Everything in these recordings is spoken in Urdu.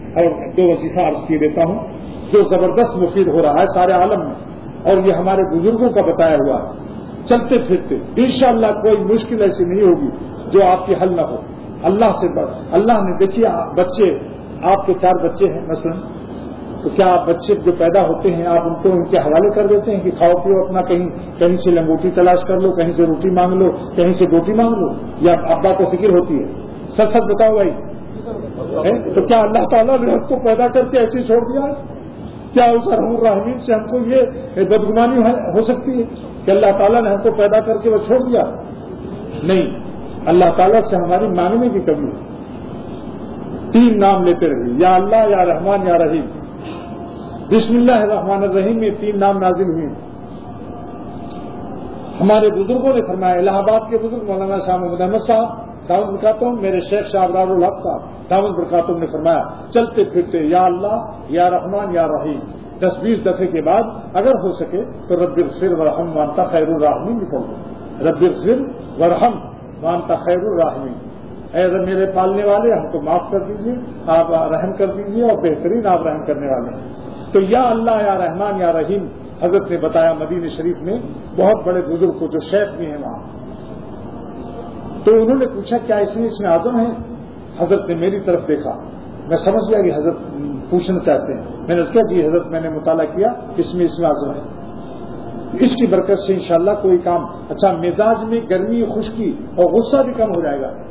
اور 2 وظیفہ عرض کیے دیتا ہوں جو زبردست مفید ہو رہا ہے سارے عالم میں، اور یہ ہمارے بزرگوں کا بتایا ہوا ہے۔ چلتے پھرتے انشاءاللہ کوئی مشکل ایسی نہیں ہوگی جو آپ کی حل نہ ہو۔ اللہ سے اللہ نے دیکھیے بچے، آپ کے 4 بچے ہیں مثلا، تو کیا آپ بچے جو پیدا ہوتے ہیں آپ ان کو ان کے حوالے کر دیتے ہیں کہ کھاؤ پیو اپنا، کہیں سے لنگوٹی تلاش کر لو، کہیں سے روٹی مانگ لو، کہیں سے روٹی مانگ لو، یا ابا کو فکر ہوتی ہے؟ سچ سچ بتاؤ بھائی، تو کیا اللہ تعالیٰ نے ہم کو پیدا کر کے ایسے چھوڑ دیا ہے؟ کیا اس ارحم الراحمین سے ہم کو یہ بدگمانی ہو سکتی ہے کہ اللہ تعالیٰ نے ہم کو پیدا کر کے وہ چھوڑ دیا؟ نہیں، اللہ تعالیٰ سے ہماری مانگنے کی کمی ہے۔ 3 نام لیتے رہیے، یا اللہ، یا رحمان، یا رحیم۔ بسم اللہ الرحمن الرحیم میں 3 نام نازل ہوئے۔ ہمارے بزرگوں نے فرمایا، الہ آباد کے بزرگ مولانا شاہ محمد احمد صاحب دعوت برکاتہم، میرے شیخ شاہ ابرار الحق صاحب دعوت برکاتہم نے فرمایا، چلتے پھرتے یا اللہ، یا رحمان، یا رحیم 10-20 دفعے کے بعد اگر ہو سکے تو رب اغفر ورحم وانت خیر الراحمین بھی پڑھو۔ رب اغفر ورحم وانت خیر الراحمین، اے میرے پالنے والے ہم کو معاف کر دیجیے، آپ رحم کر دیجیے، اور بہترین آپ رحم کرنے والے ہیں۔ تو یا اللہ، یا رحمان، یا رحیم حضرت نے بتایا مدینہ شریف میں بہت بڑے بزرگ کو جو شیخ بھی ہیں وہاں، تو انہوں نے پوچھا کیا اس میں اعظم ہے؟ حضرت نے میری طرف دیکھا، میں سمجھ گیا کہ حضرت پوچھنا چاہتے ہیں۔ میں نے کہا جی حضرت میں نے مطالعہ کیا، اس میں اعظم ہے۔ اس کی برکت سے انشاءاللہ کوئی کام اچھا، مزاج میں گرمی، خشکی اور غصہ بھی کم ہو جائے گا۔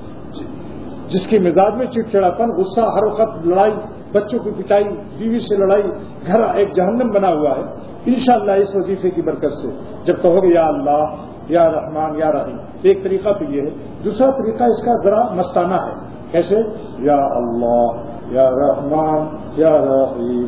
جس کے مزاج میں چڑچڑاپن، غصہ، ہر وقت لڑائی، بچوں کی پٹائی، بیوی سے لڑائی، گھر ایک جہنم بنا ہوا ہے، انشاءاللہ اس وظیفے کی برکت سے جب کہو گے یا اللہ، یا رحمان، یا رحیم، ایک طریقہ تو یہ ہے۔ دوسرا طریقہ اس کا ذرا مستانہ ہے، کیسے؟ یا اللہ، یا رحمان، یا رحیم،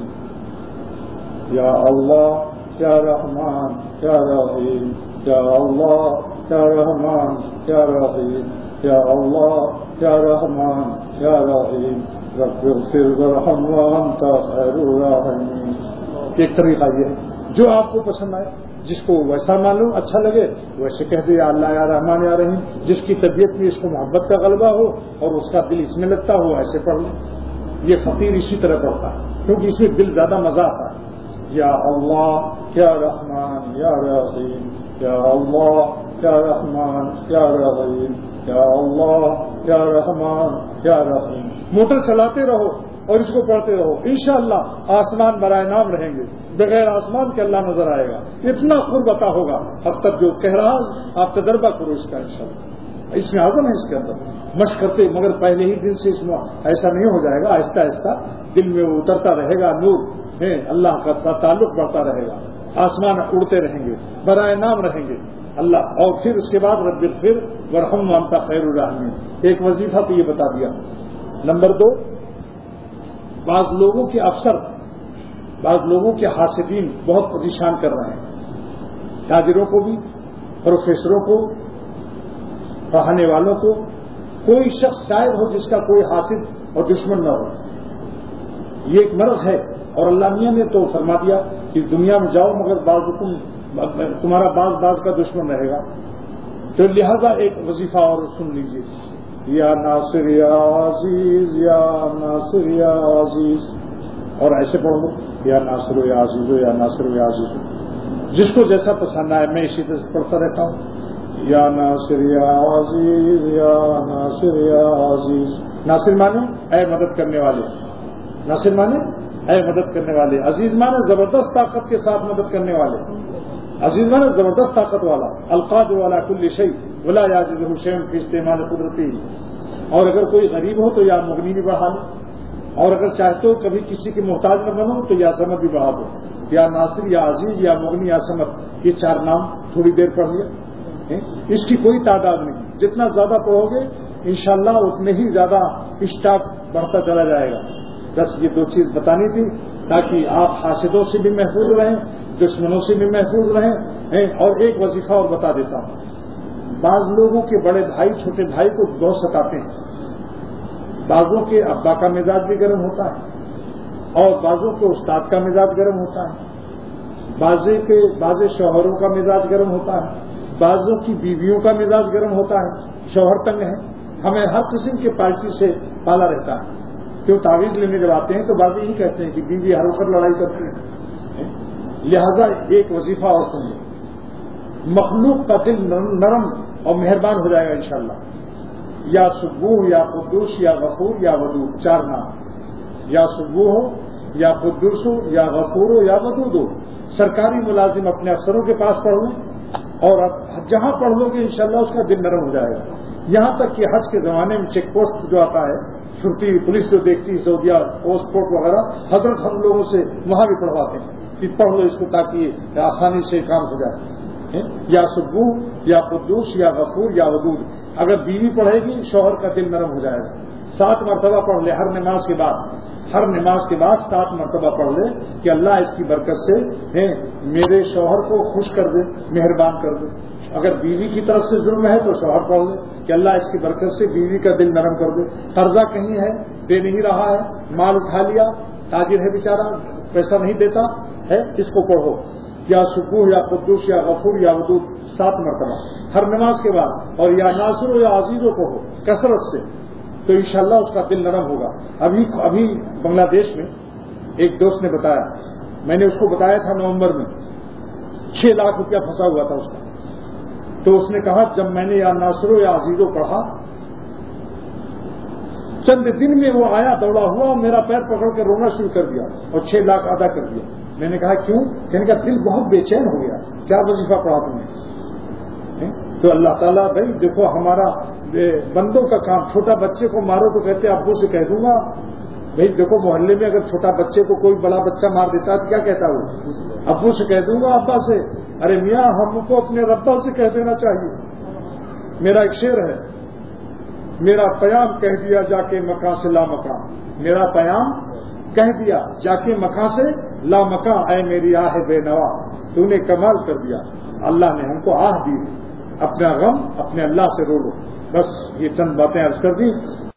یا اللہ، یا رحمان، یا رحیم، یا اللہ، یا رحمان، یا رحیم، یا اللہ، یا رحمان، یا رحیم، رب اغفر وارحم وانت خیر الراحمین۔ ایک طریقہ یہ ہے، جو آپ کو پسند آئے، جس کو ویسا معلوم اچھا لگے ویسے کہہ دے، یا اللہ، یا رحمان، یا رحیم۔ جس کی طبیعت میں اس کو محبت کا غلبہ ہو اور اس کا دل اس میں لگتا ہو ایسے پڑھ لیں۔ یہ فقیر اسی طرح پڑھتا ہے کیونکہ اس میں دل زیادہ مزہ آتا ہے۔ یا اللہ، یا رحمان، یا رحیم، یا اللہ، یا رحمان، یا رحیم، یا اللہ، یا رحمان، یا رحیم۔ موٹر چلاتے رہو اور اس کو پڑھتے رہو، انشاءاللہ آسمان برائے نام رہیں گے، بغیر آسمان کے اللہ نظر آئے گا، اتنا قرب عطا ہوگا۔ اب تک جو کہہ رہا آپ تجربہ کرو اس کا، انشاءاللہ اس میں اعظم ہے۔ اس کے اندر مشق کرتے مگر پہلے ہی دن سے اس میں ایسا نہیں ہو جائے گا، آہستہ آہستہ دل میں اترتا رہے گا، نور ہے اللہ کا تعلق بڑھتا رہے گا، آسمان اڑتے رہیں گے، برائے نام رہیں گے اللہ۔ اور پھر اس کے بعد رب اغفر وارحم وانت خیر الراحمین۔ ایک وظیفہ تو یہ بتا دیا۔ نمبر 2، بعض لوگوں کے افسر، بعض لوگوں کے حاسدین بہت پریشان کر رہے ہیں، تاجروں کو بھی، پروفیسروں کو، پڑھانے والوں کو۔ کوئی شخص شاید ہو جس کا کوئی حاسد اور دشمن نہ ہو، یہ ایک مرض ہے، اور اللہ میاں نے تو فرما دیا کہ دنیا میں جاؤ مگر تمہارا بعض کا دشمن رہے گا۔ تو لہذا ایک وظیفہ اور سن لیجیے، یا ناصر یا عزیز، یا ناصر یا عزیز، اور ایسے پڑھ لو، یا ناصر یا عزیز، یا ناصر یا عزیز، جس کو جیسا پسند آئے۔ میں اسی طرح پڑھتا رہتا ہوں، یا ناصر یا عزیز، یا ناصر یا عزیز۔ ناصر مانے اے مدد کرنے والے، ناصر مانے اے مدد کرنے والے، عزیز مانے زبردست طاقت کے ساتھ مدد کرنے والے، عزیز مانے زبردست طاقت والا، القادر علی کل شیء ولا یعجزہ شیء فی استعمال قدرتہ۔ اور اگر کوئی غریب ہو تو یا مغنی بھی بڑھا لو، اور اگر چاہتے ہو کبھی کسی کے محتاج نہ بنو تو یا سمد بھی بڑھا دو، یا ناصر، یا عزیز، یا مغنی، یا سمد، یہ 4 نام تھوڑی دیر پڑھ لیا۔ اس کی کوئی تعداد نہیں، جتنا زیادہ پڑھو گے انشاءاللہ اتنے ہی زیادہ اسٹاف بڑھتا چلا جائے گا۔ بس یہ 2 چیز بتانی تھی تاکہ آپ حاسدوں سے بھی محفوظ رہیں، دشمنوں سے بھی محفوظ رہیں۔ اور ایک وظیفہ اور بتا دیتا ہوں، بعض لوگوں کے بڑے بھائی چھوٹے بھائی کو بہت ستاتے ہیں، بعضوں کے ابا کا مزاج بھی گرم ہوتا ہے، اور بعضوں کے استاد کا مزاج گرم ہوتا ہے، بعض شوہروں کا مزاج گرم ہوتا ہے، بعضوں کی بیویوں کا مزاج گرم ہوتا ہے، شوہر تنگ ہے، ہمیں ہر قسم کے پارٹی سے پالا رہتا ہے۔ تو کیوں تعویذ لینے جب آتے ہیں تو بازی ہی کہتے ہیں کہ بیوی ہر اوپر لڑائی کرتی ہے. لہذا ایک وظیفہ اور سنیے, مخلوق کا دل نرم اور مہربان ہو جائے گا انشاءاللہ. یا سبوح یا قدوس یا غفور یا ودود, 4 نام. یا سبوح ہو یا قدوس ہو یا غفور ہو یا ودود ہو. سرکاری ملازم اپنے افسروں کے پاس پڑھ لیں اور جہاں پڑھ لو گے انشاءاللہ اس کا دل نرم ہو جائے گا. یہاں تک کہ حج کے زمانے میں چیک پوسٹ جو آتا ہے, چھٹی پولیس جو دیکھتی ہے سعودیہ پاسپورٹ وغیرہ, حضرت ہم لوگوں سے وہاں بھی پڑھواتے ہیں کہ پڑھ لو اس کو تاکہ آسانی سے کام ہو جائے. یا سبوح یا قدوس یا غفور یا ودود. اگر بیوی پڑھے گی شوہر کا دل نرم ہو جائے گا. 7 مرتبہ پڑھ لے ہر نماز کے بعد, ہر نماز کے بعد 7 مرتبہ پڑھ لے کہ اللہ اس کی برکت سے میرے شوہر کو خوش کر دے, مہربان کر دے. اگر بیوی کی طرف سے ظلم ہے تو شوہر پڑھ لے کہ اللہ اس کی برکت سے بیوی کا دل نرم کر دے. قرضہ کہیں ہے, دے نہیں رہا ہے, مال اٹھا لیا, تاجر ہے بیچارہ, پیسہ نہیں دیتا ہے, اس کو پڑھو. یا سبوح یا قدوس یا غفور یا ودود 7 مرتبہ ہر نماز کے بعد. اور یا ناصر یا عزیزوں کو ہو کثرت سے, تو انشاءاللہ اس کا دل نرم ہوگا. ابھی بنگلہ دیش میں ایک دوست نے بتایا, میں نے اس کو بتایا تھا نومبر میں 6 لاکھ روپیہ پھنسا ہوا تھا اس کا. تو اس نے کہا جب میں نے یا ناصر یا عزیزوں پڑھا, چند دن میں وہ آیا دوڑا ہوا اور میرا پیر پکڑ کے رونا شروع کر دیا اور 6 لاکھ ادا کر دیا. میں نے کہا کیوں؟ کہنے کا دل بہت بے چین ہو گیا, کیا وظیفہ پڑھا تم نے؟ تو اللہ تعالیٰ بھائی دیکھو ہمارا بندوں کا کام, چھوٹا بچے کو مارو تو کہتے ابو سے کہہ دوں گا. بھائی دیکھو محلے میں اگر چھوٹا بچے کو کوئی بڑا بچہ مار دیتا ہے تو کیا کہتا وہ؟ ابو سے کہہ دوں گا, ابا سے. ارے میاں ہم کو اپنے ربا سے کہہ دینا چاہیے. میرا ایک شعر ہے, میرا پیام کہہ دیا جا کے مکان سے لا مکان. میرا پیام کہہ دیا جا کے مکان سے لا مکان, اے میری آہ بے نوا تو نے کمال کر دیا. اللہ نے ہم کو آہ دی, اپنا غم اپنے اللہ سے رو لو. بس یہ چند باتیں عرض کر دی.